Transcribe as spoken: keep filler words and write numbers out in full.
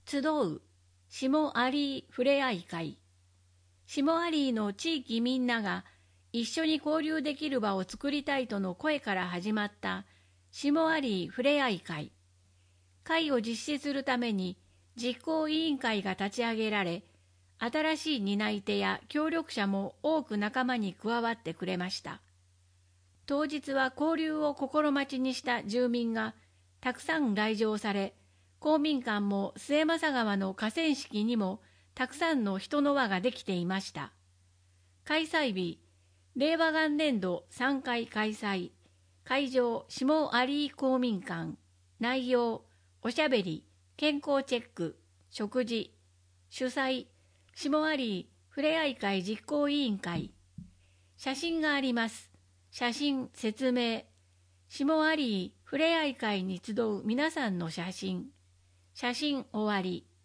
集う下アリーふれあい会。下アリーの地域みんなが一緒に交流できる場を作りたいとの声から始まった下アリーふれあい会。会を実施するために実行委員会が立ち上げられ、新しい担い手や協力者も多く仲間に加わってくれました。当日は交流を心待ちにした住民がたくさん来場され、公民館も末政川の河川敷にもたくさんの人の輪ができていました。開催日、令和元年度さんかい開催。会場、下アリー公民館。内容、おしゃべり、健康チェック、食事。主催、下アリーふれあい会実行委員会。写真があります。写真、説明。下アリーふれあい会に集う皆さんの写真。写真終わり。